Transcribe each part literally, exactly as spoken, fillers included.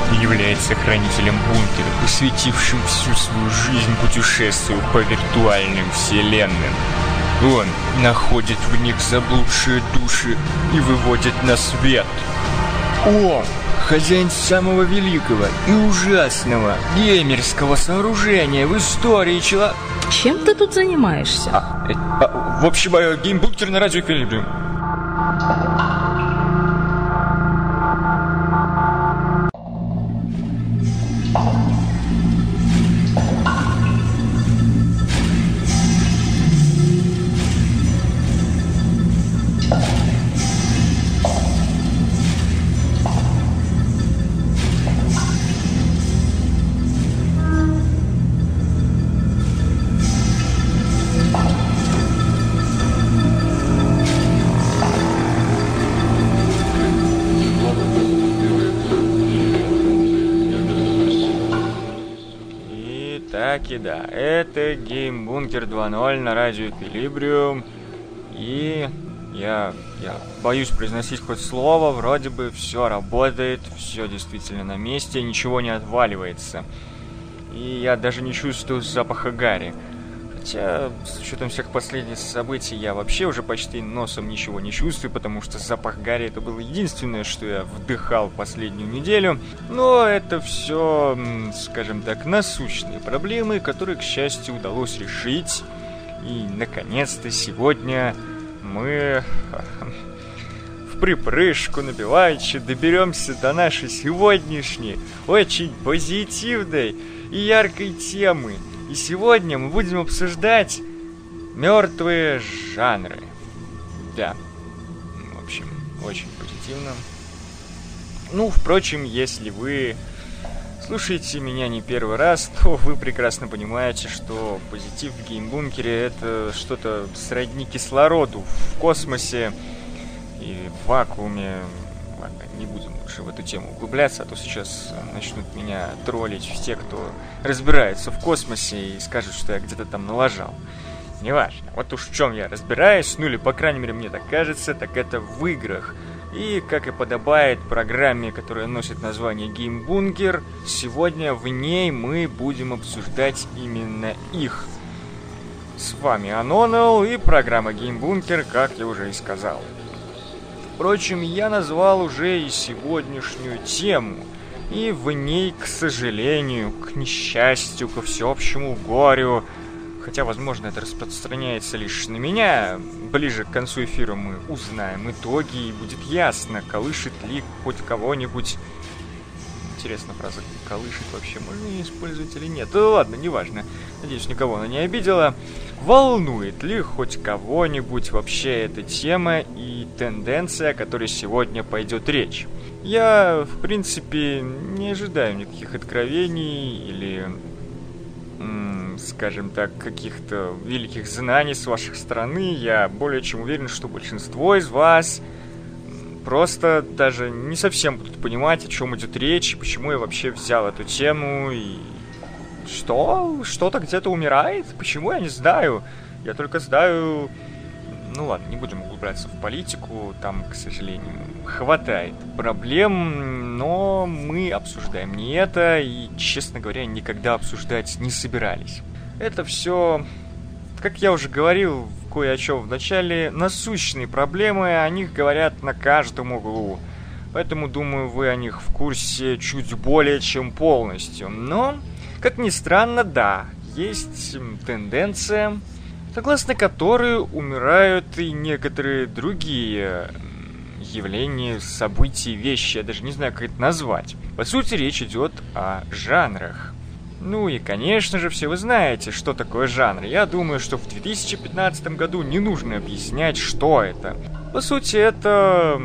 и является хранителем бункера, посвятившим всю свою жизнь путешествию по виртуальным вселенным. Он находит в них заблудшие души и выводит на свет. Он хозяин самого великого и ужасного геймерского сооружения в истории человека. Чем ты тут занимаешься? А, э, а, в общем, геймбункер на радио Эквилибриум. И да, это геймбункер два ноль на радио Эквилибриум. И я, я боюсь произносить хоть слово. Вроде бы все работает, все действительно на месте, ничего не отваливается. И я даже не чувствую запаха гари. Хотя, с учетом всех последних событий, я вообще уже почти носом ничего не чувствую, потому что запах гари — это было единственное, что я вдыхал последнюю неделю. Но это все, скажем так, насущные проблемы, которые, к счастью, удалось решить. И, наконец-то, сегодня мы в припрыжку набиваючи доберемся до нашей сегодняшней очень позитивной и яркой темы. И сегодня мы будем обсуждать мертвые жанры. Да, в общем, очень позитивно. Ну, впрочем, если вы слушаете меня не первый раз, то вы прекрасно понимаете, что позитив в геймбункере — это что-то сродни кислороду в космосе и в вакууме. Ладно, не будем лучше в эту тему углубляться, а то сейчас начнут меня троллить все, кто разбирается в космосе, и скажут, что я где-то там налажал. Неважно. Вот уж в чем я разбираюсь, ну или, по крайней мере, мне так кажется, так это в играх. И, как и подобает программе, которая носит название «Геймбункер», сегодня в ней мы будем обсуждать именно их. С вами Анонал и программа «Геймбункер», как я уже и сказал. Впрочем, я назвал уже и сегодняшнюю тему, и в ней, к сожалению, к несчастью, ко всеобщему горю, хотя, возможно, это распространяется лишь на меня, ближе к концу эфира мы узнаем итоги, и будет ясно, колышет ли хоть кого-нибудь. Интересно, фраза «колышет» вообще можно ее использовать или нет? Да ладно, неважно. Надеюсь, никого она не обидела. Волнует ли хоть кого-нибудь вообще эта тема и тенденция, о которой сегодня пойдет речь? Я, в принципе, не ожидаю никаких откровений или, м- скажем так, каких-то великих знаний с вашей стороны. Я более чем уверен, что большинство из вас просто даже не совсем будут понимать, о чем идет речь, почему я вообще взял эту тему, и что? Что-то где-то умирает? Почему? Я не знаю. Я только знаю... Ну ладно, не будем углубляться в политику, там, к сожалению, хватает проблем, но мы обсуждаем не это, и, честно говоря, никогда обсуждать не собирались. Это все, как я уже говорил, кое о чем в начале, насущные проблемы, о них говорят на каждом углу. Поэтому, думаю, вы о них в курсе чуть более чем полностью. Но, как ни странно, да, есть тенденция, согласно которой умирают и некоторые другие явления, события, вещи. Я даже не знаю, как это назвать. По сути, речь идет о жанрах. Ну и, конечно же, все вы знаете, что такое жанр. Я думаю, что в две тысячи пятнадцатом году не нужно объяснять, что это. По сути, это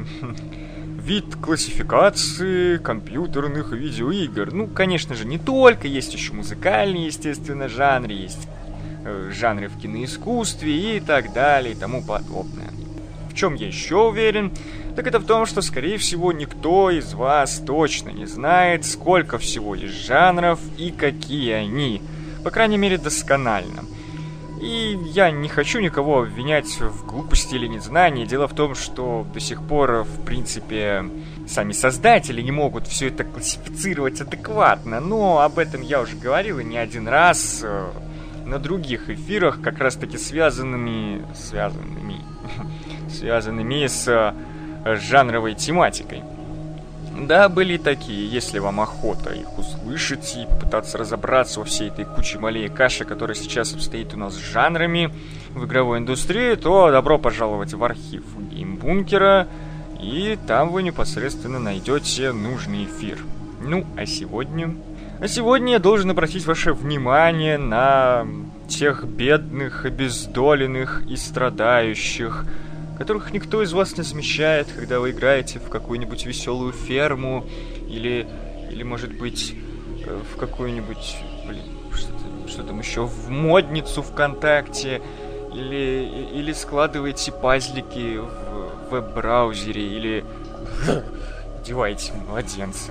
вид классификации компьютерных видеоигр. Ну, конечно же, не только. Есть еще музыкальные, естественно, жанры. Есть э, жанры в киноискусстве и так далее, и тому подобное. В чем я еще уверен? Так это в том, что, скорее всего, никто из вас точно не знает, сколько всего есть жанров и какие они. По крайней мере, досконально. И я не хочу никого обвинять в глупости или незнании. Дело в том, что до сих пор, в принципе, сами создатели не могут все это классифицировать адекватно. Но об этом я уже говорил и не один раз на других эфирах, как раз таки связанными, связанными, связанными с жанровой тематикой. Да, были такие, если вам охота их услышать и попытаться разобраться во всей этой куче малей каши, которая сейчас обстоит у нас с жанрами в игровой индустрии, то добро пожаловать в архив Геймбункера, и там вы непосредственно найдете нужный эфир. Ну, а сегодня... А сегодня я должен обратить ваше внимание на тех бедных, обездоленных и страдающих, которых никто из вас не замечает, когда вы играете в какую-нибудь веселую ферму или, или может быть, в какую-нибудь, блин, что, что там еще, в модницу ВКонтакте, или, или складываете пазлики в веб-браузере, или одеваете младенца.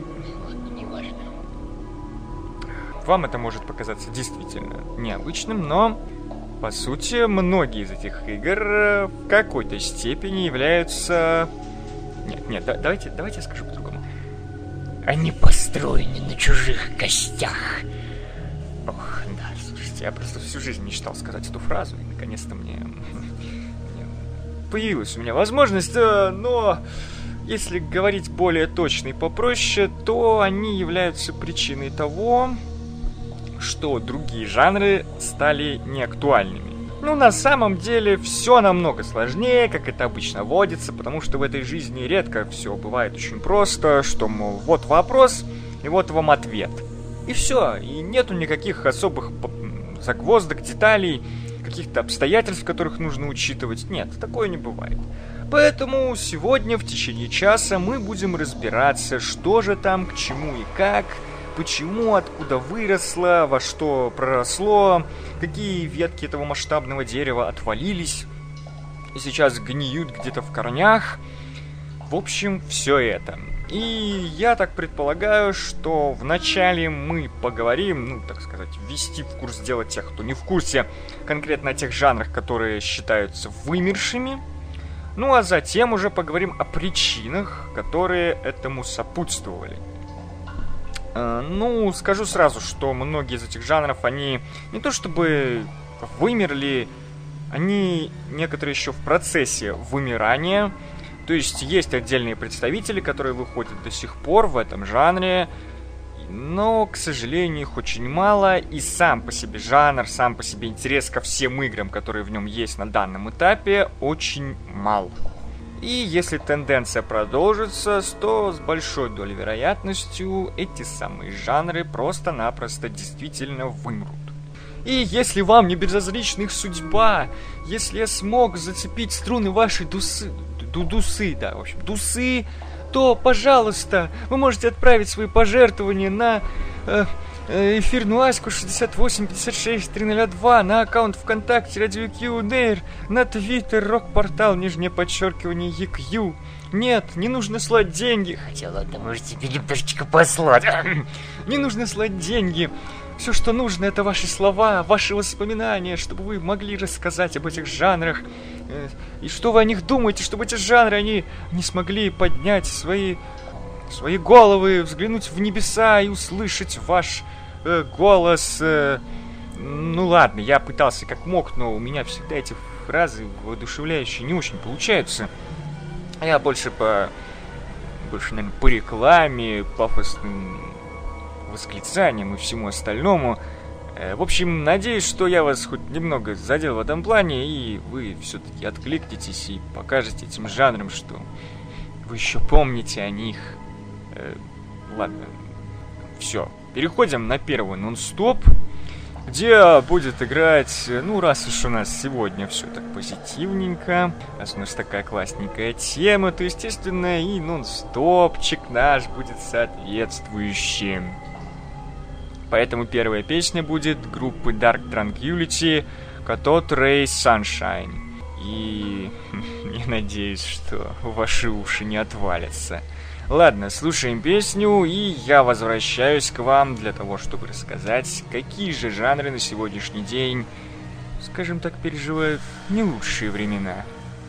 Вам это может показаться действительно необычным, но... По сути, многие из этих игр в какой-то степени являются... Нет, нет, да, давайте, давайте я скажу по-другому. Они построены на чужих костях. Ох, да, слушайте, я просто всю жизнь мечтал сказать эту фразу, и наконец-то мне... мне появилась у меня возможность, но... Если говорить более точно и попроще, то они являются причиной того... что другие жанры стали неактуальными. Ну, на самом деле, все намного сложнее, как это обычно водится, потому что в этой жизни редко все бывает очень просто, что, мол, вот вопрос, и вот вам ответ. И все, и нету никаких особых загвоздок, деталей, каких-то обстоятельств, которых нужно учитывать. Нет, такое не бывает. Поэтому сегодня в течение часа мы будем разбираться, что же там, к чему и как, почему, откуда выросло, во что проросло, какие ветки этого масштабного дерева отвалились и сейчас гниют где-то в корнях. В общем, все это. И я так предполагаю, что вначале мы поговорим, ну, так сказать, ввести в курс дела тех, кто не в курсе, конкретно о тех жанрах, которые считаются вымершими. Ну, а затем уже поговорим о причинах, которые этому сопутствовали. Ну, скажу сразу, что многие из этих жанров, они не то чтобы вымерли, они некоторые еще в процессе вымирания. То есть есть отдельные представители, которые выходят до сих пор в этом жанре, но, к сожалению, их очень мало, и сам по себе жанр, сам по себе интерес ко всем играм, которые в нем есть на данном этапе, очень мал. И если тенденция продолжится, то с большой долей вероятностью эти самые жанры просто-напросто действительно вымрут. И если вам не безразлична их судьба, если я смог зацепить струны вашей дусы, ду дусы, да, в общем, дусы, то, пожалуйста, вы можете отправить свои пожертвования на э, эфирную Аську шестьдесят восемь пятьдесят шесть триста два, на аккаунт ВКонтакте Радио Q Нейр, на Твиттер Рок-портал, нижнее подчеркивание ЕКью. Нет, не нужно слать деньги. Хотя ладно, можете тебе немножечко послать. Не нужно слать деньги. Все, что нужно, это ваши слова, ваши воспоминания, чтобы вы могли рассказать об этих жанрах. И что вы о них думаете, чтобы эти жанры, они не смогли поднять свои, свои головы, взглянуть в небеса и услышать ваш э, голос. Э, ну ладно, я пытался как мог, но у меня всегда эти фразы воодушевляющие не очень получаются. Я больше по... больше, наверное, по рекламе, пафосным восклицаниям и всему остальному. В общем, надеюсь, что я вас хоть немного задел в этом плане, и вы все-таки откликнетесь и покажете этим жанрам, что вы еще помните о них. Э, ладно, все. Переходим на первый нон-стоп, где будет играть, ну, раз уж у нас сегодня все так позитивненько, раз у нас такая классненькая тема, то, естественно, и нон-стопчик наш будет соответствующим. Поэтому первая песня будет группы Dark Tranquillity, Cathode Ray Sunshine. И я надеюсь, что ваши уши не отвалятся. Ладно, слушаем песню, и я возвращаюсь к вам для того, чтобы рассказать, какие же жанры на сегодняшний день скажем так, переживают не лучшие времена.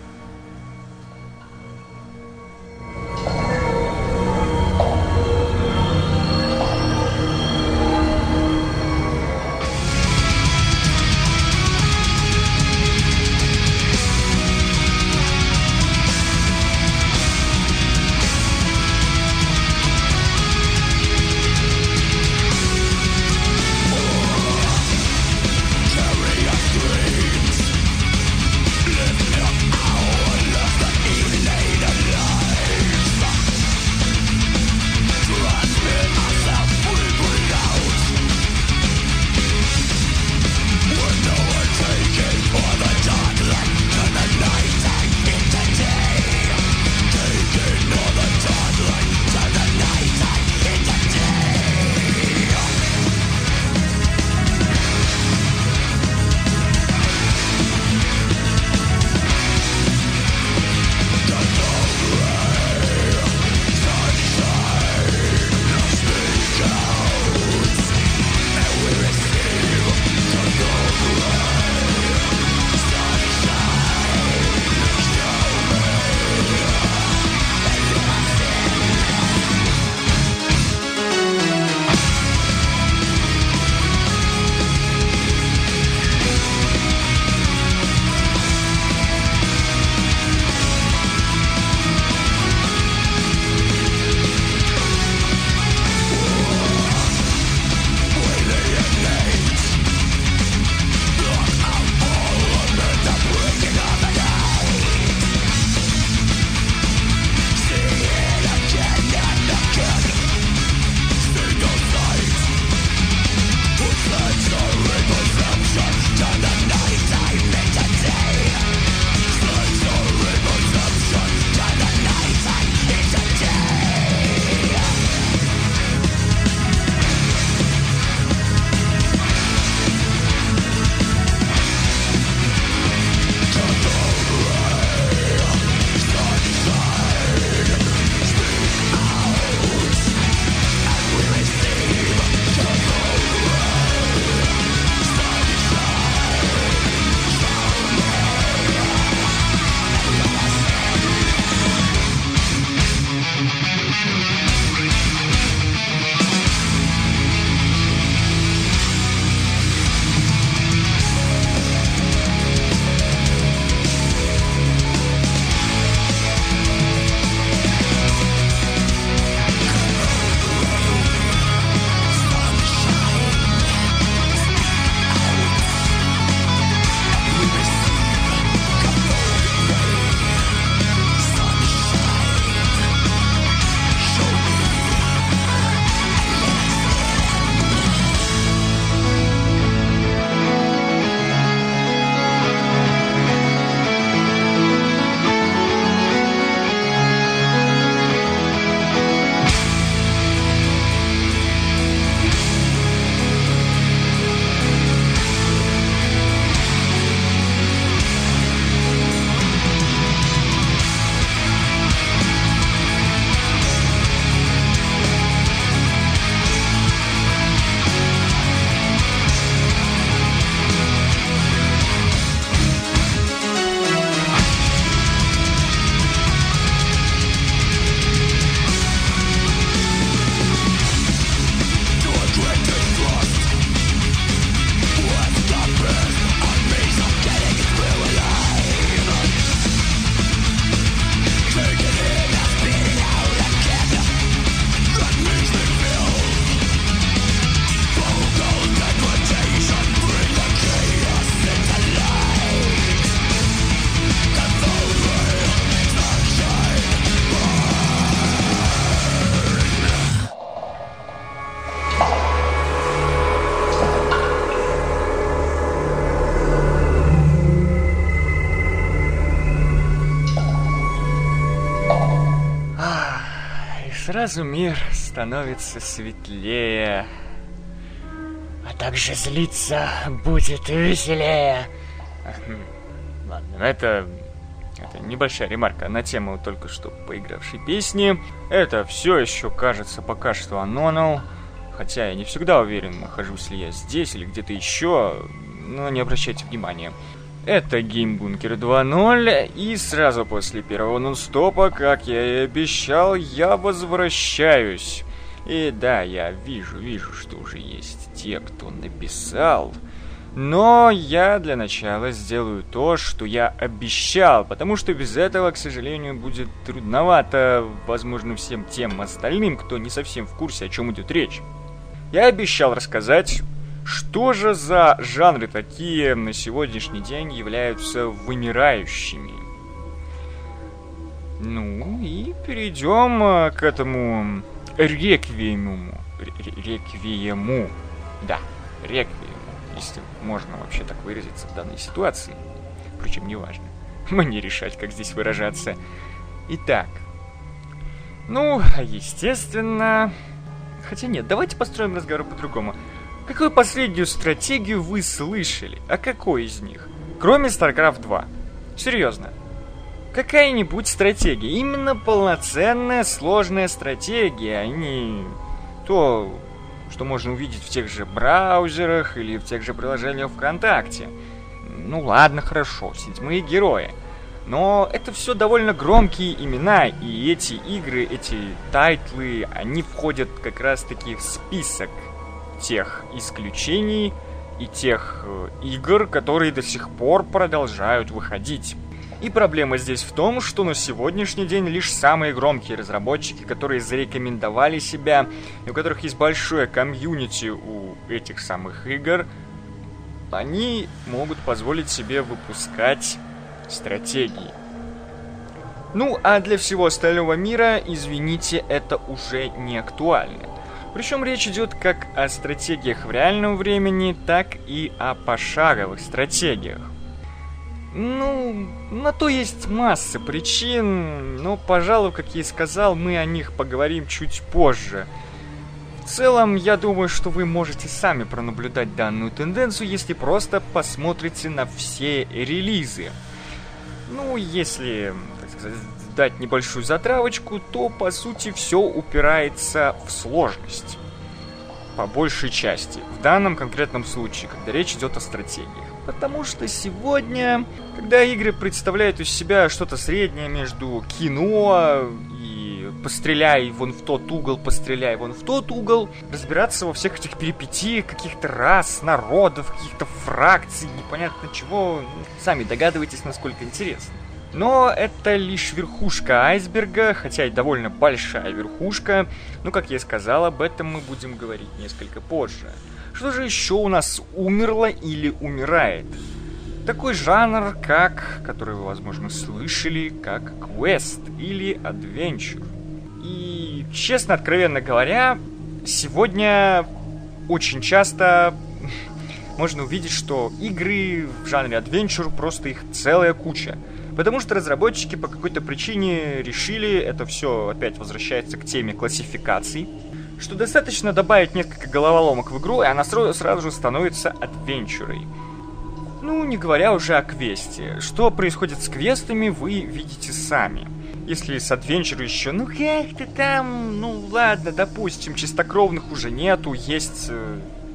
Сразу мир становится светлее. А также злиться будет веселее. Ладно, это, это небольшая ремарка на тему только что поигравшей песни. Это все еще кажется пока что Unknown. Хотя я не всегда уверен, нахожусь ли я здесь или где-то еще. но не обращайте внимания. Это GameBunker два ноль, и сразу после первого нон-стопа, как я и обещал, я возвращаюсь. И да, я вижу, вижу, что уже есть те, кто написал. Но я для начала сделаю то, что я обещал, потому что без этого, к сожалению, будет трудновато, возможно, всем тем остальным, кто не совсем в курсе, о чем идет речь. Я обещал рассказать, что же за жанры такие на сегодняшний день являются вымирающими. Ну и перейдем к этому реквиему. Реквиему. Да, реквиему, если можно вообще так выразиться в данной ситуации. Впрочем, неважно. Мне решать, как здесь выражаться. Итак. Ну, естественно... Хотя нет, давайте построим разговор по-другому. Какую последнюю стратегию вы слышали? А какой из них? Кроме StarCraft два. Серьезно. Какая-нибудь стратегия. Именно полноценная, сложная стратегия, а не то, что можно увидеть в тех же браузерах или в тех же приложениях ВКонтакте. Ну ладно, хорошо, седьмые герои. Но это все довольно громкие имена, и эти игры, эти тайтлы, они входят как раз-таки в список тех исключений и тех э, игр, которые до сих пор продолжают выходить. И проблема здесь в том, что на сегодняшний день лишь самые громкие разработчики, которые зарекомендовали себя, и у которых есть большое комьюнити у этих самых игр, они могут позволить себе выпускать стратегии. Ну, а для всего остального мира, извините, это уже не актуально. Причем речь идет как о стратегиях в реальном времени, так и о пошаговых стратегиях. Ну, на то есть масса причин, но, пожалуй, как я и сказал, мы о них поговорим чуть позже. В целом, я думаю, что вы можете сами пронаблюдать данную тенденцию, если просто посмотрите на все релизы. Ну, если, так сказать, дать небольшую затравочку, то, по сути, все упирается в сложность. По большей части. В данном конкретном случае, когда речь идет о стратегиях. Потому что сегодня, когда игры представляют из себя что-то среднее между кино и постреляй вон в тот угол, постреляй вон в тот угол, разбираться во всех этих перипетиях каких-то рас, народов, каких-то фракций, непонятно чего, сами догадываетесь, насколько интересно. Но это лишь верхушка айсберга, хотя и довольно большая верхушка. Но, как я и сказал, об этом мы будем говорить несколько позже. Что же еще у нас умерло или умирает? Такой жанр, как, который вы, возможно, слышали, как квест или адвенчур. И, честно, откровенно говоря, сегодня очень часто можно увидеть, что игры в жанре адвенчур, просто их целая куча. Потому что разработчики по какой-то причине решили, это все опять возвращается к теме классификаций, что достаточно добавить несколько головоломок в игру, и она сразу, сразу же становится адвенчурой. Ну, не говоря уже о квесте. Что происходит с квестами, вы видите сами. Если с адвенчурой еще, ну как-то там, ну ладно, допустим, чистокровных уже нету, есть э,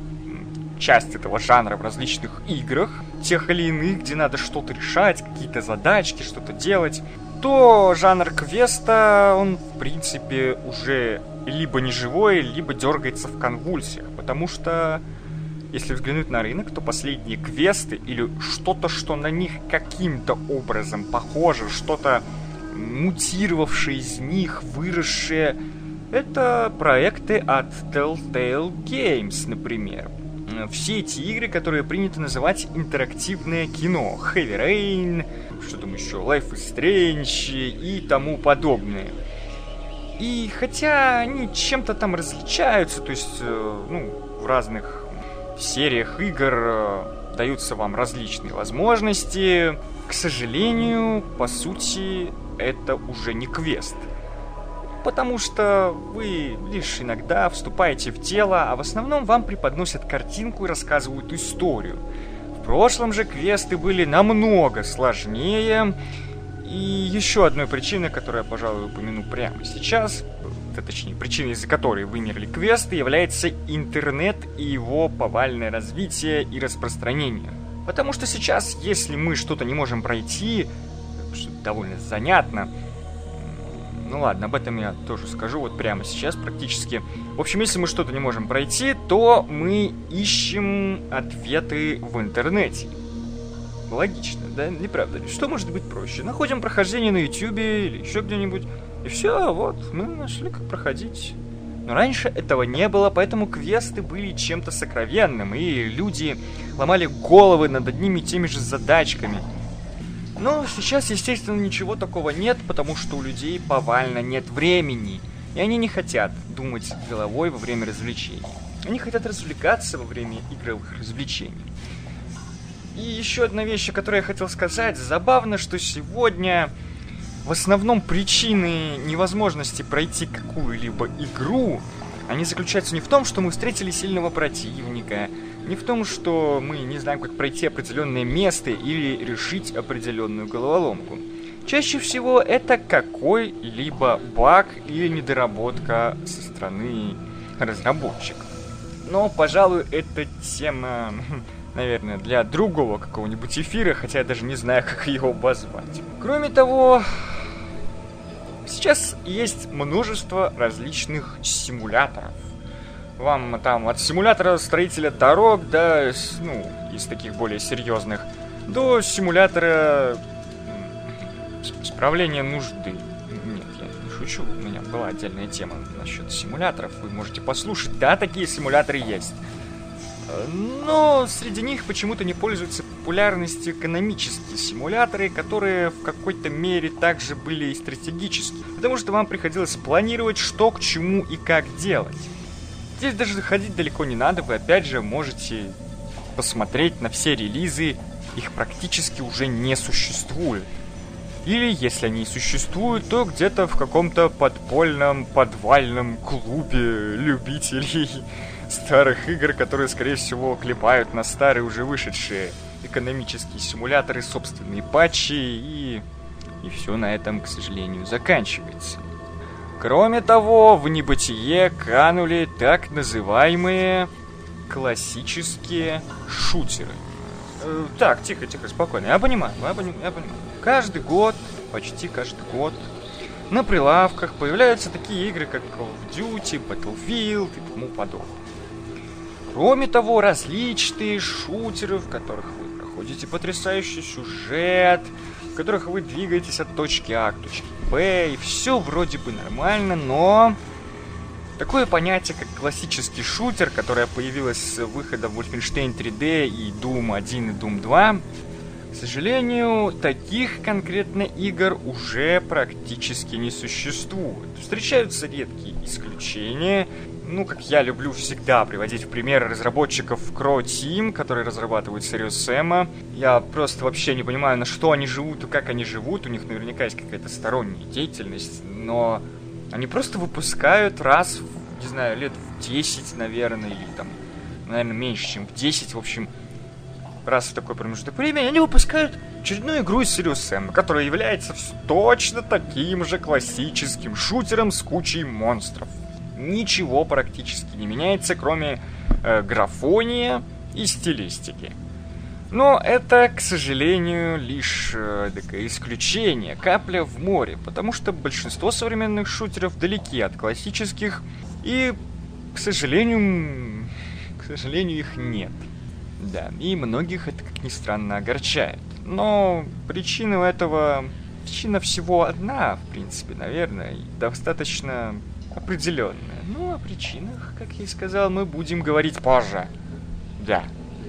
часть этого жанра в различных играх, тех или иных, где надо что-то решать, какие-то задачки, что-то делать, то жанр квеста, он, в принципе, уже либо не живой, либо дергается в конвульсиях, потому что, если взглянуть на рынок, то последние квесты или что-то, что на них каким-то образом похоже, что-то мутировавшее из них, выросшее, это проекты от Telltale Games, например. Все эти игры, которые принято называть интерактивное кино. Heavy Rain, что там еще, Life is Strange и тому подобное. И хотя они чем-то там различаются, то есть, ну, в разных сериях игр даются вам различные возможности, к сожалению, по сути, это уже не квест. Потому что вы лишь иногда вступаете в дело, а в основном вам преподносят картинку и рассказывают историю. В прошлом же квесты были намного сложнее. И еще одной причиной, которую я, пожалуй, упомяну прямо сейчас, точнее, причиной, из-за которой вымерли квесты, является интернет и его повальное развитие и распространение. Потому что сейчас, если мы что-то не можем пройти, что довольно занятно, ну ладно, об этом я тоже скажу вот прямо сейчас практически. В общем, если мы что-то не можем пройти, то мы ищем ответы в интернете. Логично, да? Не правда ли? Что может быть проще? Находим прохождение на ютубе или еще где-нибудь, и все, вот, мы нашли, как проходить. Но раньше этого не было, поэтому квесты были чем-то сокровенным, и люди ломали головы над одними и теми же задачками. Но сейчас, естественно, ничего такого нет, потому что у людей повально нет времени, и они не хотят думать головой во время развлечений. Они хотят развлекаться во время игровых развлечений. И еще одна вещь, о которой я хотел сказать. Забавно, что сегодня в основном причины невозможности пройти какую-либо игру, они заключаются не в том, что мы встретили сильного противника, не в том, что мы не знаем, как пройти определенное место или решить определенную головоломку. Чаще всего это какой-либо баг или недоработка со стороны разработчиков. Но, пожалуй, это тема, наверное, для другого какого-нибудь эфира, хотя я даже не знаю, как его обозвать. Кроме того, сейчас есть множество различных симуляторов. Вам там от симулятора строителя дорог, до, ну, из таких более серьезных, до симулятора справления нужды. Нет, я не шучу, у меня была отдельная тема насчет симуляторов, вы можете послушать. Да, такие симуляторы есть. Но среди них почему-то не пользуются популярностью экономические симуляторы, которые в какой-то мере также были и стратегические. Потому что вам приходилось планировать, что к чему и как делать. Здесь даже ходить далеко не надо, вы опять же можете посмотреть на все релизы, их практически уже не существует. Или, если они и существуют, то где-то в каком-то подпольном, подвальном клубе любителей старых игр, которые, скорее всего, клепают на старые, уже вышедшие экономические симуляторы, собственные патчи, и... и все на этом, к сожалению, заканчивается. Кроме того, в небытие канули так называемые классические шутеры. Э, так, тихо, тихо, спокойно. Я понимаю, я понимаю, я понимаю. Каждый год, почти каждый год, на прилавках появляются такие игры, как Call of Duty, Battlefield и тому подобное. Кроме того, различные шутеры, в которых вы проходите потрясающий сюжет, в которых вы двигаетесь от точки А к точке Б, и все вроде бы нормально, но такое понятие, как классический шутер, которое появилось с выходом Wolfenstein три дэ и Doom один и Doom два, к сожалению, таких конкретно игр уже практически не существует. Встречаются редкие исключения. Ну, как я люблю всегда приводить в пример разработчиков Crow Team, которые разрабатывают Serious Sam. Я просто вообще не понимаю, на что они живут и как они живут. У них наверняка есть какая-то сторонняя деятельность, но они просто выпускают раз в, не знаю, лет в десять, наверное, или там, наверное, меньше, чем в десять, в общем, раз в такой промежуток времени, они выпускают очередную игру из Serious Sam, которая является точно таким же классическим шутером с кучей монстров. Ничего практически не меняется, кроме э, графония и стилистики. Но это, к сожалению, лишь э, такое исключение, капля в море, потому что большинство современных шутеров далеки от классических, и, к сожалению, к сожалению, их нет. Да, и многих это, как ни странно, огорчает. Но причина этого... Причина всего одна, в принципе, наверное, и достаточно определенная. Ну, о причинах, как я и сказал, мы будем говорить позже. Да.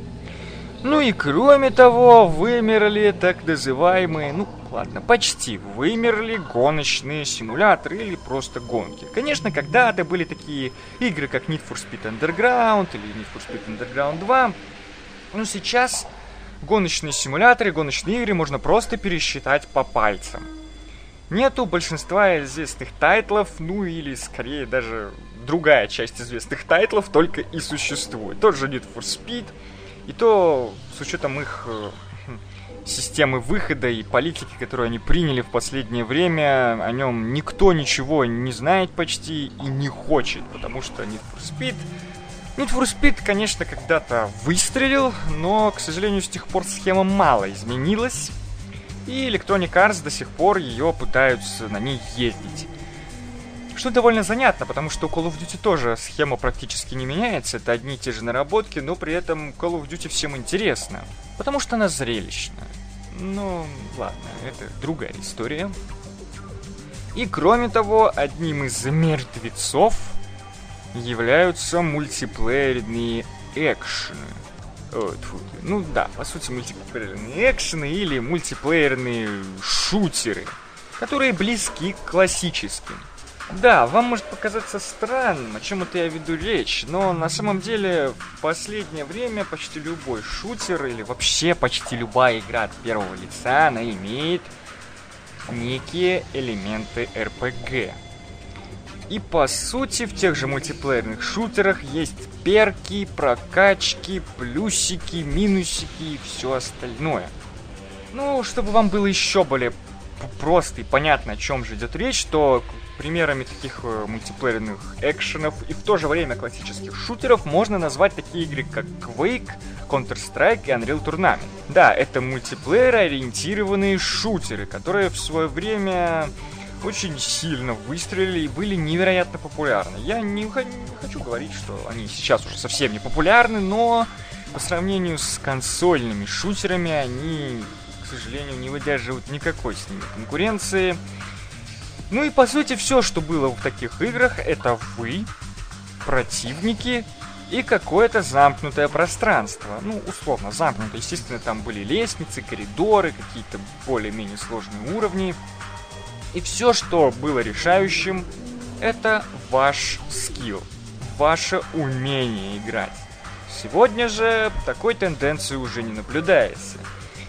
Ну и кроме того, вымерли так называемые, ну ладно, почти вымерли гоночные симуляторы или просто гонки. Конечно, когда-то были такие игры, как Need for Speed Underground или Need for Speed Underground два, но сейчас гоночные симуляторы, гоночные игры можно просто пересчитать по пальцам. Нету большинства известных тайтлов, ну или скорее даже другая часть известных тайтлов только и существует. Тот же Need for Speed, и то с учетом их э, системы выхода и политики, которую они приняли в последнее время, о нем никто ничего не знает почти и не хочет, потому что Need for Speed Need for Speed, конечно, когда-то выстрелил, но, к сожалению, с тех пор схема мало изменилась, и Electronic Arts до сих пор ее пытаются на ней ездить. Что довольно занятно, потому что у Call of Duty тоже схема практически не меняется, это одни и те же наработки, но при этом Call of Duty всем интересно, потому что она зрелищная. Ну, ладно, это другая история. И кроме того, одним из мертвецов являются мультиплеерные экшены. О, тьфу, ну да, по сути, мультиплеерные экшены или мультиплеерные шутеры, которые близки к классическим. Да, вам может показаться странным, о чем это я веду речь, но на самом деле в последнее время почти любой шутер или вообще почти любая игра от первого лица, она имеет некие элементы эр пи джи. И по сути в тех же мультиплеерных шутерах есть перки, прокачки, плюсики, минусики и все остальное. Ну, чтобы вам было еще более просто и понятно, о чем же идет речь, то примерами таких э, мультиплеерных экшенов и в то же время классических шутеров можно назвать такие игры, как Quake, Counter-Strike и Unreal Tournament. Да, это мультиплеер-ориентированные шутеры, которые в свое время очень сильно выстрелили и были невероятно популярны. Я не, не хочу говорить, что они сейчас уже совсем не популярны, но по сравнению с консольными шутерами они, к сожалению, не выдерживают никакой с ними конкуренции. Ну и по сути все, что было в таких играх, это вы, противники и какое-то замкнутое пространство. Ну, условно замкнутое. Естественно, там были лестницы, коридоры, какие-то более-менее сложные уровни. И все, что было решающим, это ваш скилл, ваше умение играть. Сегодня же такой тенденции уже не наблюдается.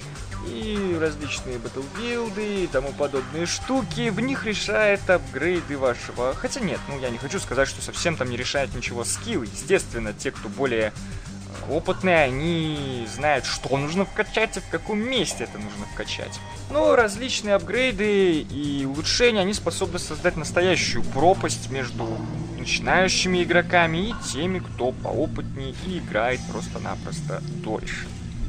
И различные батлбилды и тому подобные штуки, в них решает апгрейды вашего... Хотя нет, ну я не хочу сказать, что совсем там не решает ничего скилл. Естественно, те, кто более опытные, они знают, что нужно вкачать и в каком месте это нужно вкачать. Но различные апгрейды и улучшения, они способны создать настоящую пропасть между начинающими игроками и теми, кто поопытнее и играет просто-напросто дольше.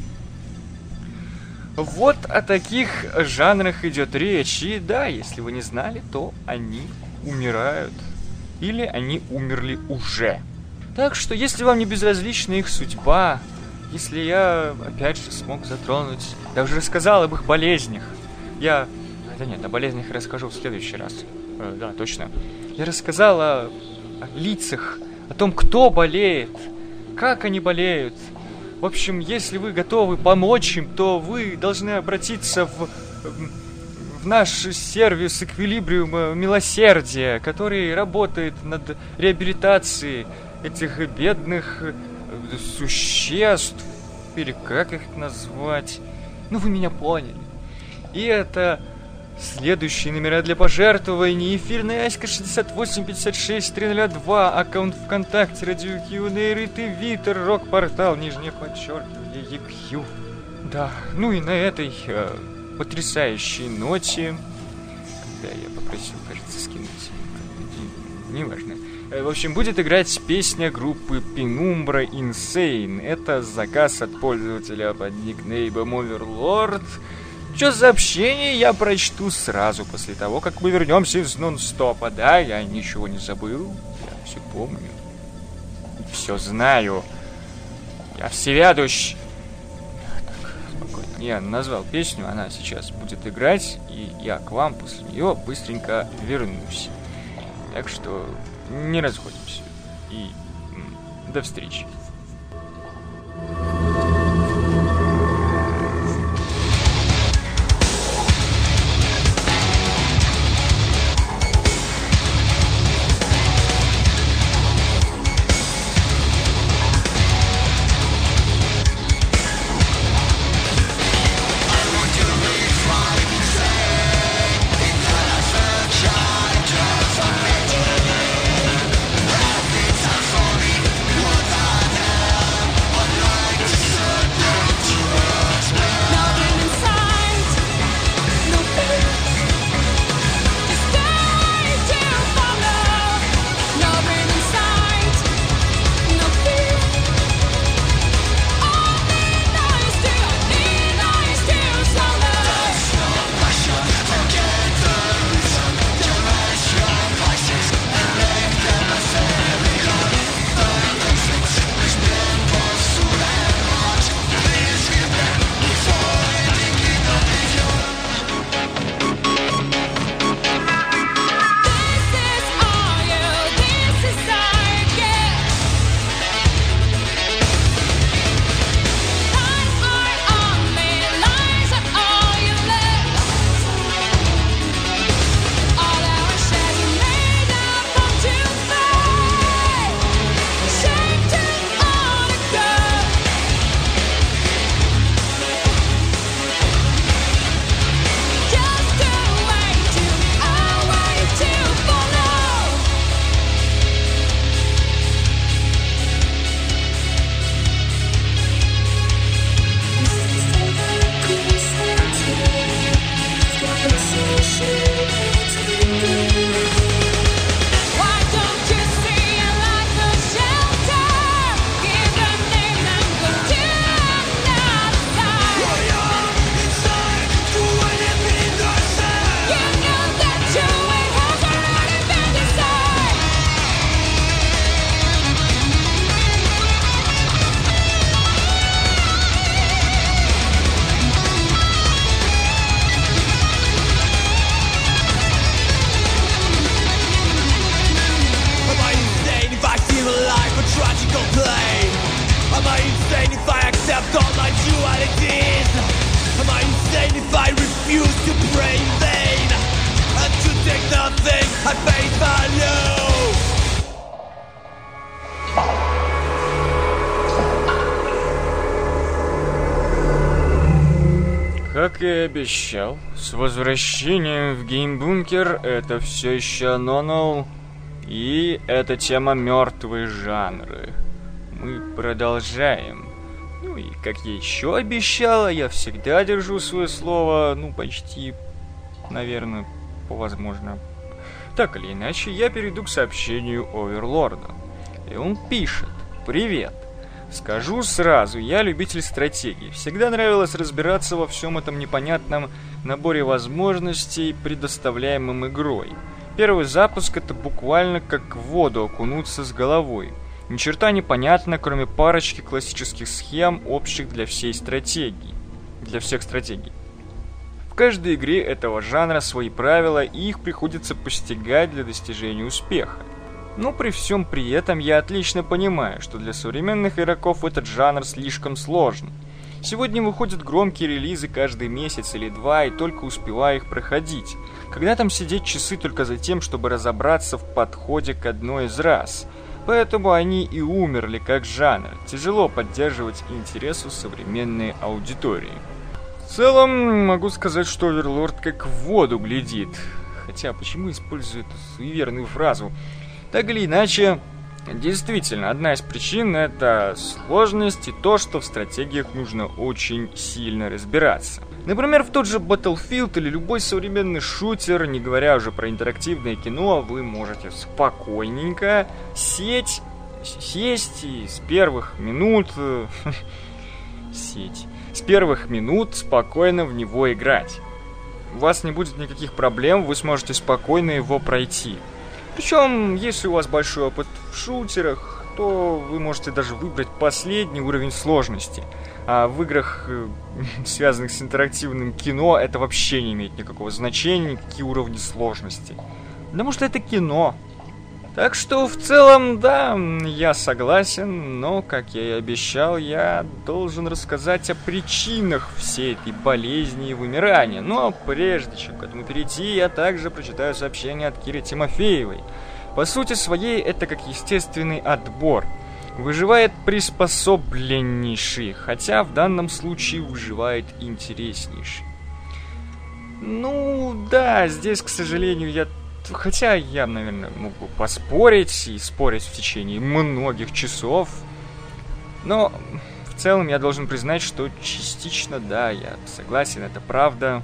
Вот о таких жанрах идет речь. И да, если вы не знали, то они умирают. Или они умерли уже. Так что, если вам не безразлична их судьба, если я, опять же, смог затронуть... Я уже рассказал об их болезнях. Я... Да нет, о болезнях я расскажу в следующий раз. Э, да, точно. Я рассказал о... о лицах, о том, кто болеет, как они болеют. В общем, если вы готовы помочь им, то вы должны обратиться в, в наш сервис Эквилибриум Милосердия, который работает над реабилитацией этих бедных существ, или как их назвать. Ну, вы меня поняли. И это следующие номера для пожертвований. Эфирная Аська шестьдесят восемь пятьдесят шесть триста два, аккаунт ВКонтакте, Радио Кьюнейр и Твиттер, Рок-портал, нижнее подчеркивание, ЕКью. Да, ну и на этой э, потрясающей ноте, когда я попросил, кажется, скинуть, неважно. В общем, будет играть песня группы Penumbra Insane. Это заказ от пользователя под никнеймом Overlord. Чё за общение, я прочту сразу после того, как мы вернемся из нон-стопа. Да, я ничего не забыл. Я все помню. Все знаю. Я всеведущ. Так, спокойно. Я назвал песню, она сейчас будет играть, и я к вам после нее быстренько вернусь. Так что не расходимся. И м, до встречи. What Как и обещал, с возвращением в геймбункер это все еще Нонол, и это тема мертвые жанры. Мы продолжаем. Ну и как я еще обещала, я всегда держу свое слово, ну почти, наверное, возможно. Так или иначе, я перейду к сообщению Оверлорда. И он пишет: «Привет. Скажу сразу, я любитель стратегий. Всегда нравилось разбираться во всем этом непонятном наборе возможностей, предоставляемым игрой. Первый запуск — это буквально как в воду окунуться с головой. Ни черта непонятно, кроме парочки классических схем, общих для всей стратегии. Для всех стратегий. В каждой игре этого жанра свои правила, и их приходится постигать для достижения успеха. Но при всем при этом я отлично понимаю, что для современных игроков этот жанр слишком сложен. Сегодня выходят громкие релизы каждый месяц или два, и только успеваю их проходить. Когда там сидеть часы только за тем, чтобы разобраться в подходе к одной из рас. Поэтому они и умерли как жанр. Тяжело поддерживать интерес у современной аудитории. В целом, могу сказать, что Оверлорд как в воду глядит. Хотя, почему использую эту суеверную фразу? Так или иначе, действительно, одна из причин — это сложность и то, что в стратегиях нужно очень сильно разбираться. Например, в тот же Battlefield или любой современный шутер, не говоря уже про интерактивное кино, вы можете спокойненько сеть, сесть и с первых минут... сеть. С первых минут спокойно в него играть. У вас не будет никаких проблем, вы сможете спокойно его пройти. Причем, если у вас большой опыт в шутерах, то вы можете даже выбрать последний уровень сложности. А в играх, связанных с интерактивным кино, это вообще не имеет никакого значения, никакие уровни сложности. Потому что это кино. Так что, в целом, да, я согласен, но, как я и обещал, я должен рассказать о причинах всей этой болезни и вымирания. Но прежде чем к этому перейти, я также прочитаю сообщение от Киры Тимофеевой. По сути своей, это как естественный отбор. Выживает приспособленнейший, хотя в данном случае выживает интереснейший. Ну, да, здесь, к сожалению, я... Хотя я, наверное, мог бы поспорить и спорить в течение многих часов. Но в целом я должен признать, что частично, да, я согласен, это правда.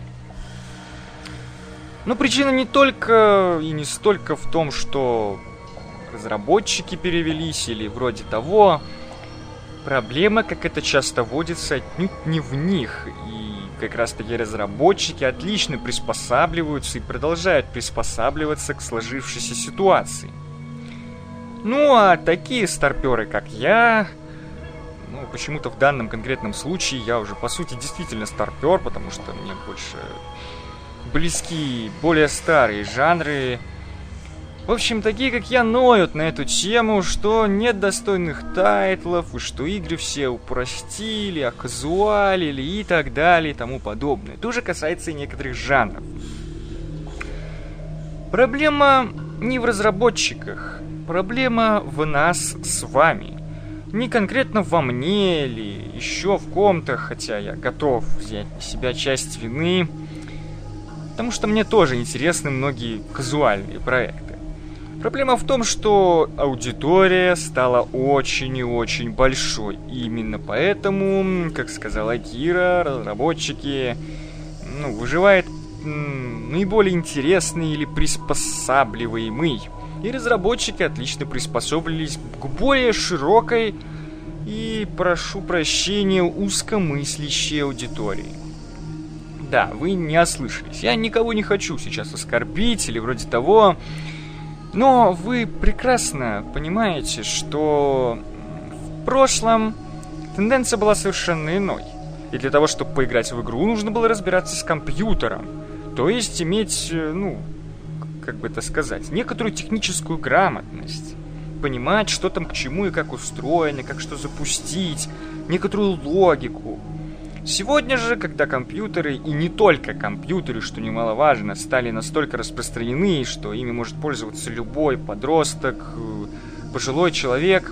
Но причина не только и не столько в том, что разработчики перевелись или вроде того. Проблема, как это часто водится, отнюдь не в них. И как раз таки разработчики отлично приспосабливаются и продолжают приспосабливаться к сложившейся ситуации. Ну а такие старперы, как я... Ну, почему-то в данном конкретном случае я уже, по сути, действительно старпер, потому что мне больше близки более старые жанры. В общем, такие, как я, ноют на эту тему, что нет достойных тайтлов, и что игры все упростили, оказуалили и так далее и тому подобное. То же касается и некоторых жанров. Проблема не в разработчиках, проблема в нас с вами. Не конкретно во мне или еще в ком-то, хотя я готов взять на себя часть вины, потому что мне тоже интересны многие казуальные проекты. Проблема в том, что аудитория стала очень и очень большой. И именно поэтому, как сказала Кира, разработчики, ну, выживает м, наиболее интересный или приспосабливаемый. И разработчики отлично приспособились к более широкой и, прошу прощения, узкомыслящей аудитории. Да, вы не ослышались. Я никого не хочу сейчас оскорбить или вроде того... Но вы прекрасно понимаете, что в прошлом тенденция была совершенно иной. И для того, чтобы поиграть в игру, нужно было разбираться с компьютером. То есть иметь, ну, как бы это сказать, некоторую техническую грамотность. Понимать, что там к чему и как устроено, как что запустить, некоторую логику. Сегодня же, когда компьютеры, и не только компьютеры, что немаловажно, стали настолько распространены, что ими может пользоваться любой подросток, пожилой человек,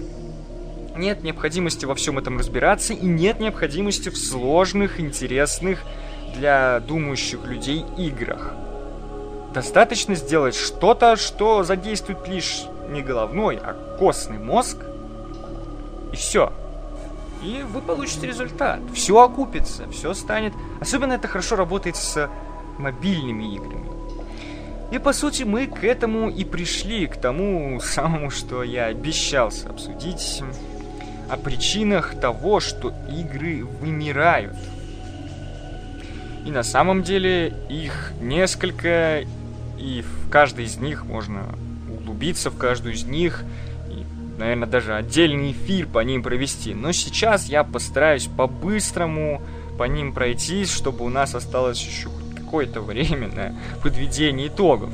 нет необходимости во всем этом разбираться, и нет необходимости в сложных, интересных, для думающих людей играх. Достаточно сделать что-то, что задействует лишь не головной, а костный мозг, и все. И вы получите результат. Все окупится, все станет... Особенно это хорошо работает с мобильными играми. И по сути мы к этому и пришли, к тому самому, что я обещался обсудить, о причинах того, что игры вымирают. И на самом деле их несколько, и в каждой из них можно углубиться, в каждую из них, и, наверное, даже отдельный эфир по ним провести. Но сейчас я постараюсь по-быстрому по ним пройтись, чтобы у нас осталось еще какое-то время на подведение итогов.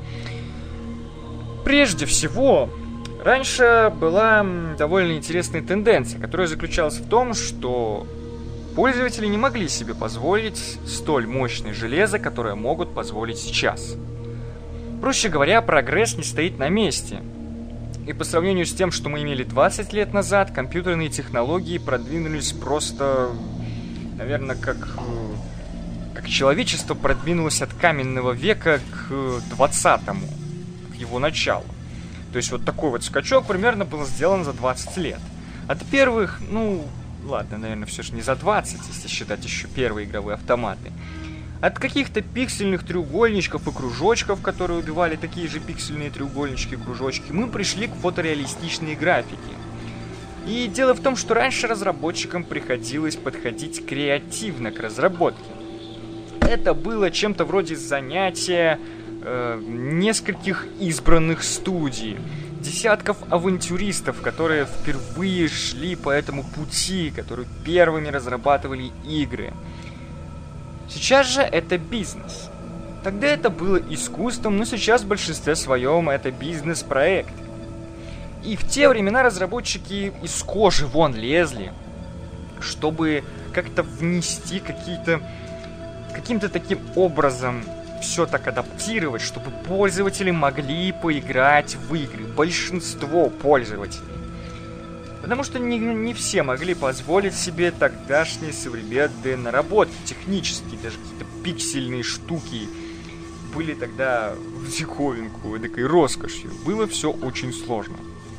Прежде всего, раньше была довольно интересная тенденция, которая заключалась в том, что пользователи не могли себе позволить столь мощное железо, которое могут позволить сейчас. Проще говоря, прогресс не стоит на месте. И по сравнению с тем, что мы имели двадцать лет назад, компьютерные технологии продвинулись просто, наверное, как, как человечество продвинулось от каменного века к двадцатому, к его началу. То есть вот такой вот скачок примерно был сделан за двадцать лет. От первых, ну, ладно, наверное, все же не за двадцать, если считать еще первые игровые автоматы. От каких-то пиксельных треугольничков и кружочков, которые убивали такие же пиксельные треугольнички и кружочки, мы пришли к фотореалистичной графике. И дело в том, что раньше разработчикам приходилось подходить креативно к разработке. Это было чем-то вроде занятия э, нескольких избранных студий, десятков авантюристов, которые впервые шли по этому пути, которые первыми разрабатывали игры. Сейчас же это бизнес. Тогда это было искусством, но сейчас в большинстве своем это бизнес-проект. И в те времена разработчики из кожи вон лезли, чтобы как-то внести какие-то, каким-то таким образом все так адаптировать, чтобы пользователи могли поиграть в игры. Большинство пользователей. Потому что не, не все могли позволить себе тогдашние современные наработки, технические, даже какие-то пиксельные штуки были тогда в диковинку, такой роскошью. Было все очень сложно.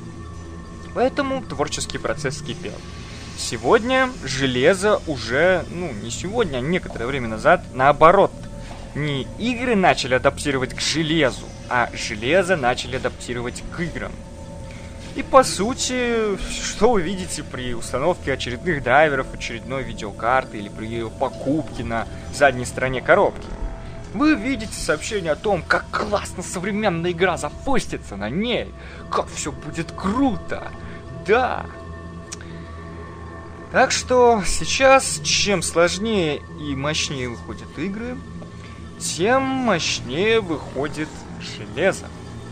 Поэтому творческий процесс кипел. Сегодня железо уже, ну не сегодня, а некоторое время назад, наоборот. Не игры начали адаптировать к железу, а железо начали адаптировать к играм. И по сути, что вы видите при установке очередных драйверов, очередной видеокарты или при ее покупке на задней стороне коробки? Вы видите сообщение о том, как классно современная игра запустится на ней, как все будет круто. Да. Так что сейчас, чем сложнее и мощнее выходят игры, тем мощнее выходит железо.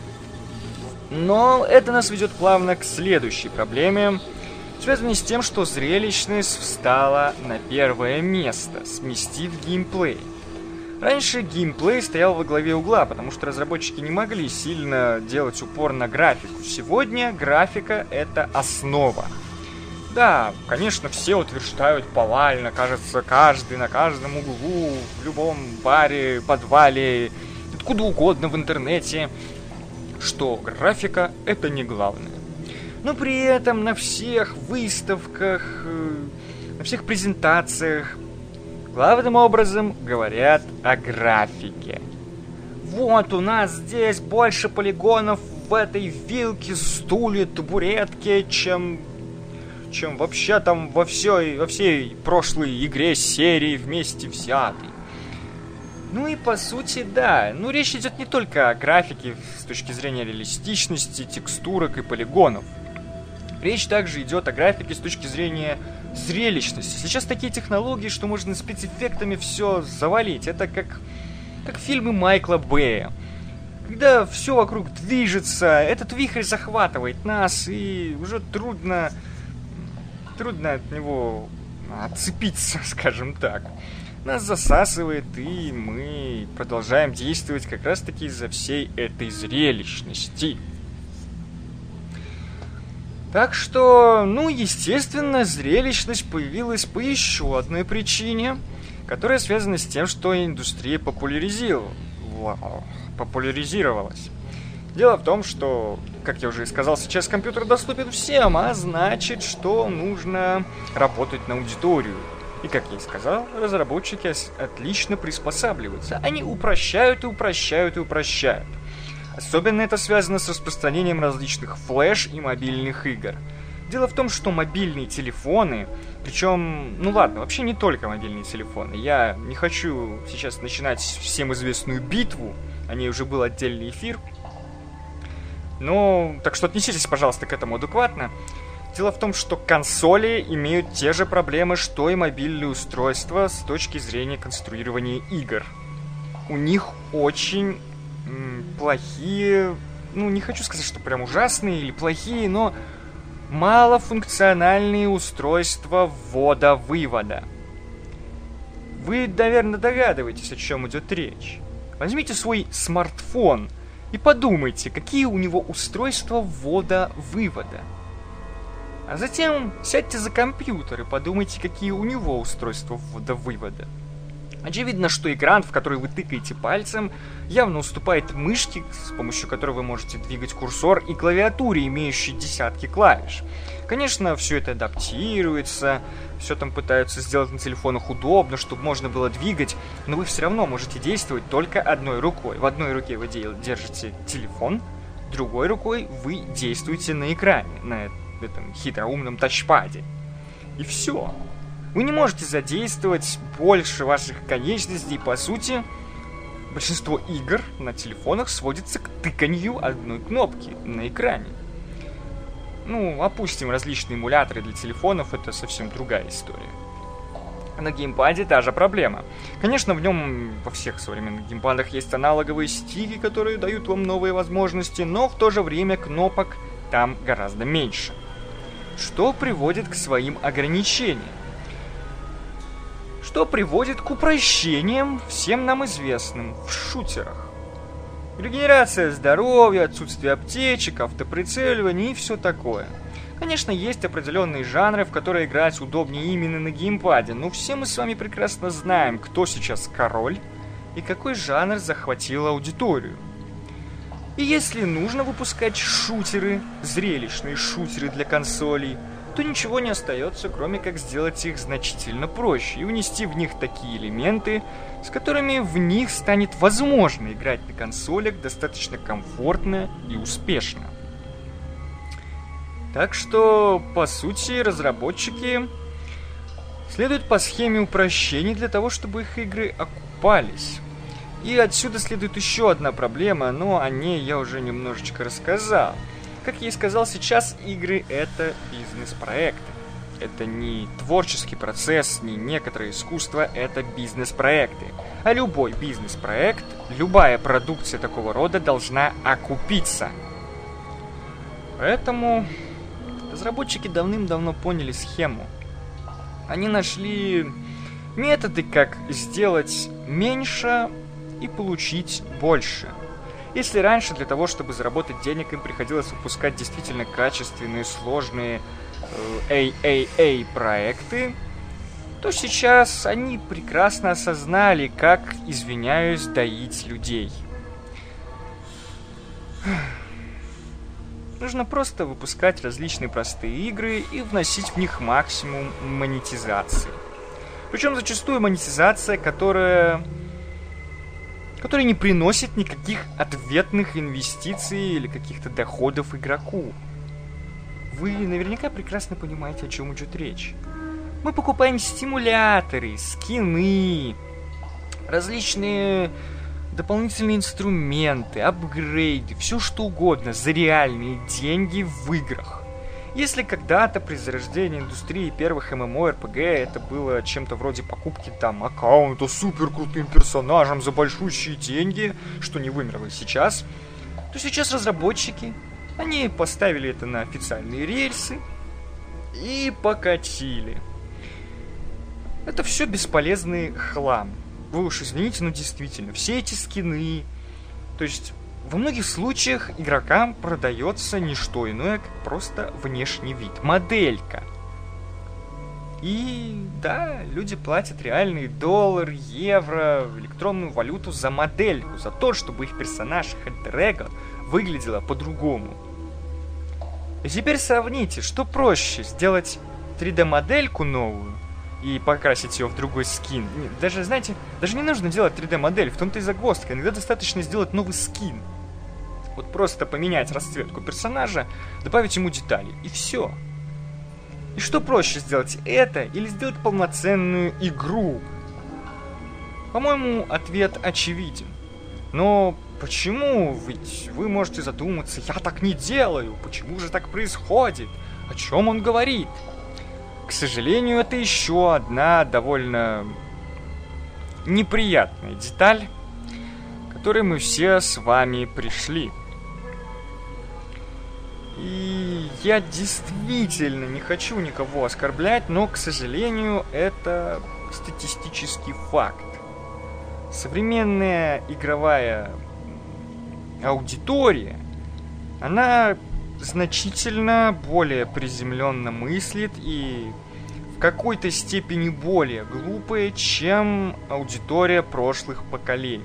Но это нас ведет плавно к следующей проблеме, связанной с тем, что зрелищность встала на первое место, сместив геймплей. Раньше геймплей стоял во главе угла, потому что разработчики не могли сильно делать упор на графику. Сегодня графика — это основа. Да, конечно, все утверждают повально, кажется, каждый на каждом углу, в любом баре, подвале, откуда угодно в интернете, что графика — это не главное. Но при этом на всех выставках, на всех презентациях главным образом говорят о графике. Вот у нас здесь больше полигонов в этой вилке, стуле, табуретке, чем, чем вообще там во всей, во всей прошлой игре серии вместе взятой. Ну и по сути, да, ну речь идет не только о графике с точки зрения реалистичности, текстурок и полигонов. Речь также идет о графике с точки зрения зрелищности. Сейчас такие технологии, что можно спецэффектами все завалить. Это как, как фильмы Майкла Бэя. Когда все вокруг движется, этот вихрь захватывает нас, и уже трудно, трудно от него отцепиться, скажем так. Нас засасывает, и мы продолжаем действовать как раз-таки из-за всей этой зрелищности. Так что, ну, естественно, зрелищность появилась по еще одной причине, которая связана с тем, что индустрия популяризировала, популяризировалась. Дело в том, что, как я уже и сказал, сейчас компьютер доступен всем, а значит, что нужно работать на аудиторию. И, как я и сказал, разработчики отлично приспосабливаются. Они упрощают и упрощают и упрощают. Особенно это связано с распространением различных флеш и мобильных игр. Дело в том, что мобильные телефоны, причем, ну ладно, вообще не только мобильные телефоны. Я не хочу сейчас начинать всем известную битву, о ней уже был отдельный эфир. Ну, так что отнеситесь, пожалуйста, к этому адекватно. Дело в том, что консоли имеют те же проблемы, что и мобильные устройства с точки зрения конструирования игр. У них очень м, плохие, ну, не хочу сказать, что прям ужасные или плохие, но малофункциональные устройства ввода-вывода. Вы, наверное, догадываетесь, о чем идет речь. Возьмите свой смартфон и подумайте, какие у него устройства ввода-вывода. А затем сядьте за компьютер и подумайте, какие у него устройства ввода-вывода. Очевидно, что экран, в который вы тыкаете пальцем, явно уступает мышке, с помощью которой вы можете двигать курсор, и клавиатуре, имеющей десятки клавиш. Конечно, все это адаптируется, все там пытаются сделать на телефонах удобно, чтобы можно было двигать, но вы все равно можете действовать только одной рукой. В одной руке вы держите телефон, другой рукой вы действуете на экране, на этом хитроумном тачпаде. И все. Вы не можете задействовать больше ваших конечностей. По сути, большинство игр на телефонах сводится к тыканью одной кнопки на экране. Ну, опустим различные эмуляторы для телефонов, это совсем другая история. На геймпаде та же проблема. Конечно, в нем во всех современных геймпадах есть аналоговые стики, которые дают вам новые возможности, но в то же время кнопок там гораздо меньше, что приводит к своим ограничениям. Что приводит к упрощениям, всем нам известным, в шутерах. Регенерация здоровья, отсутствие аптечек, автоприцеливание и все такое. Конечно, есть определенные жанры, в которые играть удобнее именно на геймпаде, но все мы с вами прекрасно знаем, кто сейчас король и какой жанр захватил аудиторию. И если нужно выпускать шутеры, зрелищные шутеры для консолей, то ничего не остается, кроме как сделать их значительно проще и внести в них такие элементы, с которыми в них станет возможно играть на консолях достаточно комфортно и успешно. Так что, по сути, разработчики следуют по схеме упрощений для того, чтобы их игры окупались. И отсюда следует еще одна проблема, но о ней я уже немножечко рассказал. Как я и сказал, сейчас игры — это бизнес-проекты. Это не творческий процесс, не некоторое искусство, это бизнес-проекты. А любой бизнес-проект, любая продукция такого рода должна окупиться. Поэтому разработчики давным-давно поняли схему. Они нашли методы, как сделать меньше и получить больше. Если раньше для того, чтобы заработать денег, им приходилось выпускать действительно качественные, сложные э, эй эй эй проекты, то сейчас они прекрасно осознали, как, извиняюсь, доить людей. Нужно просто выпускать различные простые игры и вносить в них максимум монетизации. Причем зачастую монетизация, которая... которая не приносит никаких ответных инвестиций или каких-то доходов игроку. Вы наверняка прекрасно понимаете, о чем идет речь. Мы покупаем стимуляторы, скины, различные дополнительные инструменты, апгрейды, все что угодно за реальные деньги в играх. Если когда-то при зарождении индустрии первых эм эм о эр пи джи это было чем-то вроде покупки там аккаунта с супер крутым персонажем за большущие деньги, что не вымерло и сейчас, то сейчас разработчики, они поставили это на официальные рельсы и покатили. Это все бесполезный хлам. Вы уж извините, но действительно, все эти скины, то есть... Во многих случаях игрокам продается не что иное, как просто внешний вид, моделька. И да, люди платят реальный доллар, евро, электронную валюту за модельку, за то, чтобы их персонаж Хальтер-Эго выглядела по-другому. И теперь сравните, что проще, сделать три дэ-модельку новую и покрасить ее в другой скин. Даже, знаете, даже не нужно делать три дэ-модель, в том-то и загвоздка. Иногда достаточно сделать новый скин. Вот просто поменять расцветку персонажа, добавить ему детали, и все. И что проще сделать, это или сделать полноценную игру? По-моему, ответ очевиден. Но почему? Ведь вы можете задуматься, я так не делаю, почему же так происходит? О чем он говорит? К сожалению, это еще одна довольно неприятная деталь, к которой мы все с вами пришли. И я действительно не хочу никого оскорблять, но, к сожалению, это статистический факт. Современная игровая аудитория, она значительно более приземленно мыслит и в какой-то степени более глупая, чем аудитория прошлых поколений.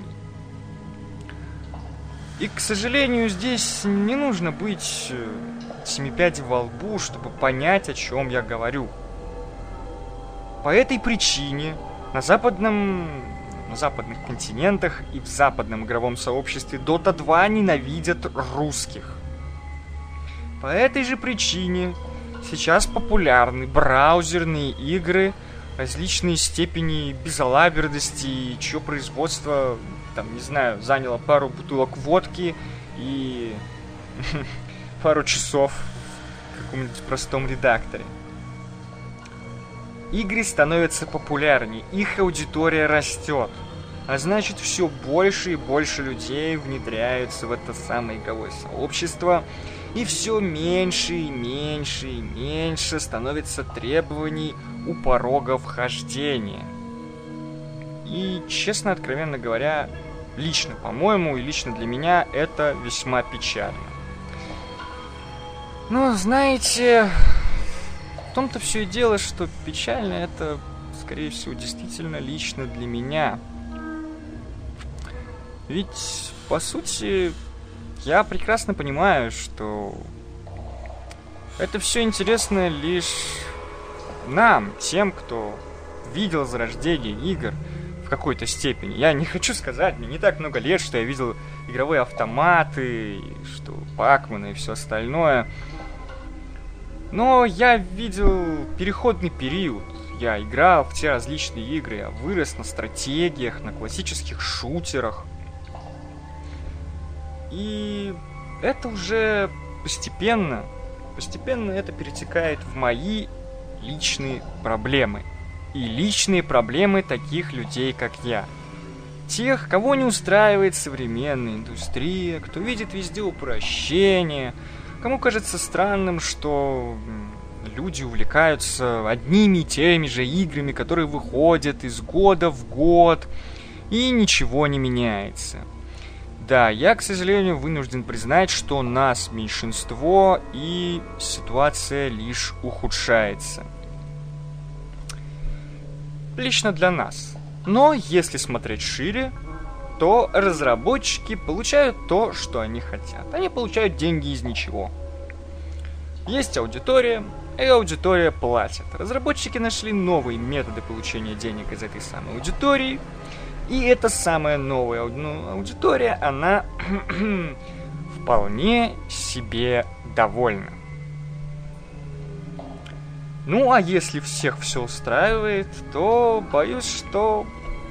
И, к сожалению, здесь не нужно быть семипядей во лбу, чтобы понять, о чем я говорю. По этой причине на западном, на западных континентах и в западном игровом сообществе дота два ненавидят русских. По этой же причине сейчас популярны браузерные игры различной степени безалаберности, чье производство, там, не знаю, заняло пару бутылок водки и пару часов в каком-нибудь простом редакторе. Игры становятся популярнее, их аудитория растет. А значит, все больше и больше людей внедряются в это самое игровое сообщество, и все меньше и меньше и меньше становится требований у порога вхождения. И, честно, откровенно говоря, лично, по-моему, и лично для меня это весьма печально. Но, знаете, в том-то все и дело, что печально это, скорее всего, действительно лично для меня. Ведь, по сути, я прекрасно понимаю, что это все интересно лишь нам, тем, кто видел зарождение игр в какой-то степени. Я не хочу сказать, мне не так много лет, что я видел игровые автоматы, что Пакмана и все остальное. Но я видел переходный период. Я играл в те различные игры, я вырос на стратегиях, на классических шутерах. И это уже постепенно, постепенно это перетекает в мои личные проблемы. И личные проблемы таких людей, как я. Тех, кого не устраивает современная индустрия, кто видит везде упрощение, кому кажется странным, что люди увлекаются одними и теми же играми, которые выходят из года в год, и ничего не меняется. Да, я, к сожалению, вынужден признать, что нас меньшинство, и ситуация лишь ухудшается. Лично для нас. Но если смотреть шире, то разработчики получают то, что они хотят. Они получают деньги из ничего. Есть аудитория, и аудитория платит. Разработчики нашли новые методы получения денег из этой самой аудитории. И эта самая новая аудитория, она вполне себе довольна. Ну, а если всех все устраивает, то боюсь, что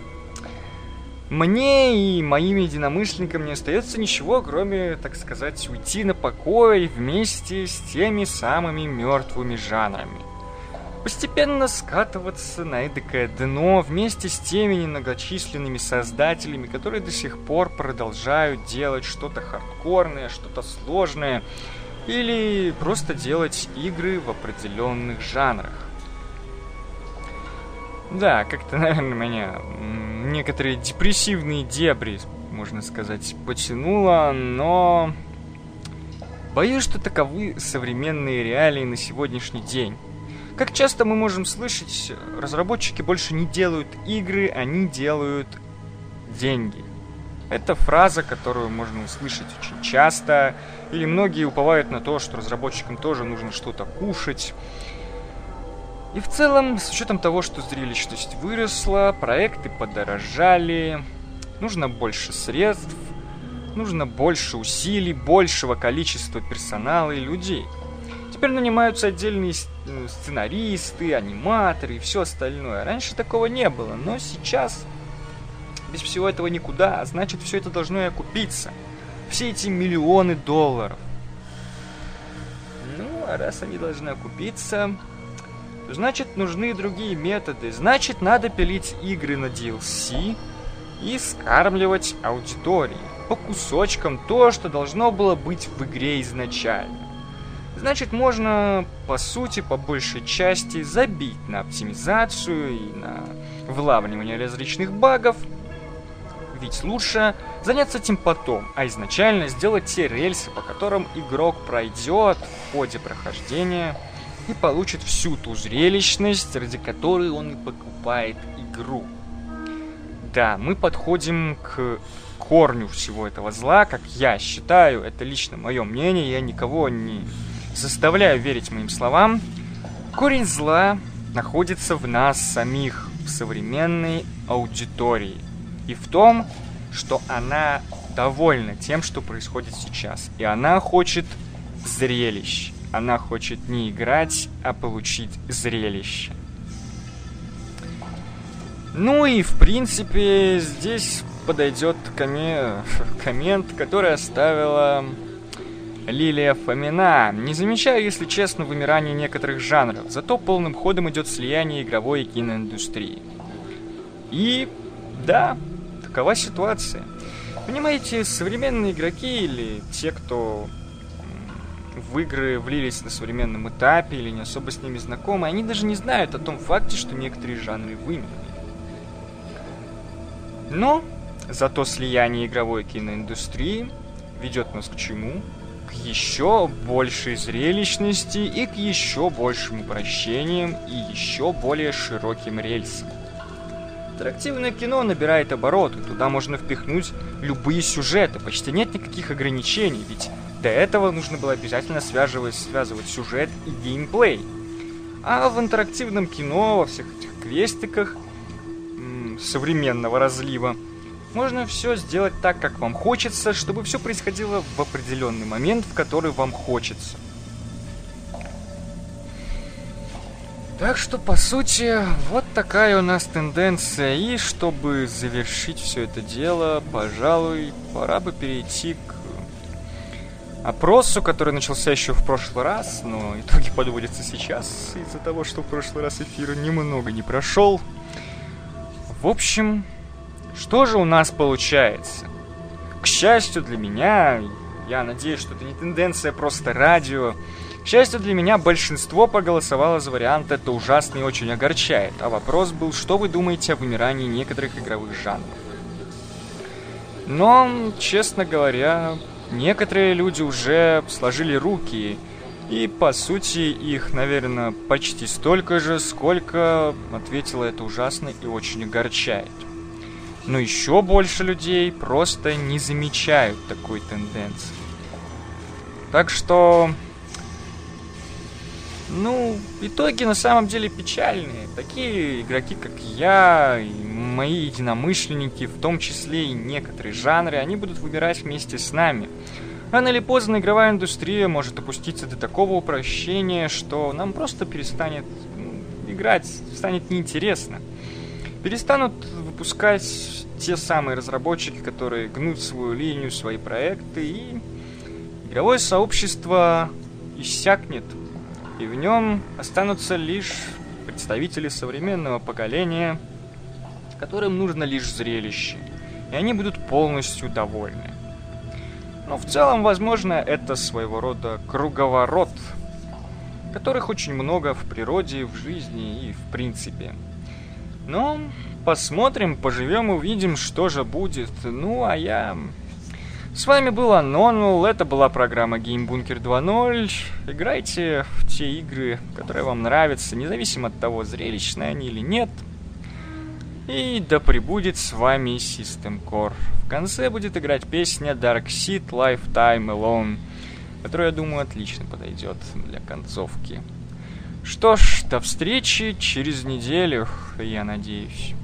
мне и моим единомышленникам не остается ничего, кроме, так сказать, уйти на покой вместе с теми самыми мертвыми жанрами. Постепенно скатываться на эдакое дно вместе с теми немногочисленными создателями, которые до сих пор продолжают делать что-то хардкорное, что-то сложное, или просто делать игры в определенных жанрах. Да, как-то, наверное, меня некоторые депрессивные дебри, можно сказать, потянуло, но боюсь, что таковы современные реалии на сегодняшний день. Как часто мы можем слышать, разработчики больше не делают игры, они делают деньги. Это фраза, которую можно услышать очень часто, или многие уповают на то, что разработчикам тоже нужно что-то кушать. И в целом, с учетом того, что зрелищность выросла, проекты подорожали, нужно больше средств, нужно больше усилий, большего количества персонала и людей. Теперь нанимаются отдельные сценаристы, аниматоры и все остальное. Раньше такого не было, но сейчас без всего этого никуда, а значит, все это должно и окупиться. Все эти миллионы долларов. Ну, а раз они должны окупиться, то значит, нужны и другие методы. Значит, надо пилить игры на ди эл си и скармливать аудитории по кусочкам то, что должно было быть в игре изначально. Значит, можно, по сути, по большей части забить на оптимизацию и на вылавливание различных багов. Ведь лучше заняться этим потом, а изначально сделать те рельсы, по которым игрок пройдет в ходе прохождения и получит всю ту зрелищность, ради которой он и покупает игру. Да, мы подходим к корню всего этого зла, как я считаю, это лично мое мнение, я никого не заставляю верить моим словам. Корень зла находится в нас самих, в современной аудитории. И в том, что она довольна тем, что происходит сейчас. И она хочет зрелищ. Она хочет не играть, а получить зрелище. Ну и в принципе здесь подойдет коме... коммент, который оставила Лилия Фомина. Не замечаю, если честно, вымирания некоторых жанров, зато полным ходом идет слияние игровой и киноиндустрии. И да, такова ситуация. Понимаете, современные игроки или те, кто в игры влились на современном этапе или не особо с ними знакомы, они даже не знают о том факте, что некоторые жанры вымерли. Но зато слияние игровой и киноиндустрии ведет нас к чему? К еще большей зрелищности и к еще большим упрощениям и еще более широким рельсам. Интерактивное кино набирает обороты, туда можно впихнуть любые сюжеты, почти нет никаких ограничений, ведь до этого нужно было обязательно связывать, связывать сюжет и геймплей. А в интерактивном кино, во всех этих квестиках м- современного разлива, можно все сделать так, как вам хочется, чтобы все происходило в определенный момент, в который вам хочется. Так что, по сути, вот такая у нас тенденция. И чтобы завершить все это дело, пожалуй, пора бы перейти к опросу, который начался еще в прошлый раз, но итоги подводятся сейчас из-за того, что в прошлый раз эфир немного не прошел. В общем, что же у нас получается? К счастью для меня, я надеюсь, что это не тенденция, просто радио. К счастью для меня, большинство проголосовало за вариант «это ужасно и очень огорчает», а вопрос был, что вы думаете о вымирании некоторых игровых жанров. Но, честно говоря, некоторые люди уже сложили руки, и, по сути, их, наверное, почти столько же, сколько ответило «это ужасно и очень огорчает». Но еще больше людей просто не замечают такой тенденции. Так что... Ну, итоги на самом деле печальные. Такие игроки, как я, и мои единомышленники, в том числе и некоторые жанры, они будут выбирать вместе с нами. Рано или поздно игровая индустрия может опуститься до такого упрощения, что нам просто перестанет ну, играть, станет неинтересно. Перестанут выпускать те самые разработчики, которые гнут свою линию, свои проекты, и игровое сообщество иссякнет. И в нем останутся лишь представители современного поколения, которым нужно лишь зрелище, и они будут полностью довольны. Но в целом, возможно, это своего рода круговорот, которых очень много в природе, в жизни и в принципе. Но посмотрим, поживем, увидим, что же будет. Ну, а я С вами был Анонул, это была программа GameBunker два ноль. Играйте в те игры, которые вам нравятся, независимо от того, зрелищные они или нет. И да пребудет с вами System Core. В конце будет играть песня Dark Seed Lifetime Alone, которая, я думаю, отлично подойдет для концовки. Что ж, до встречи через неделю, я надеюсь.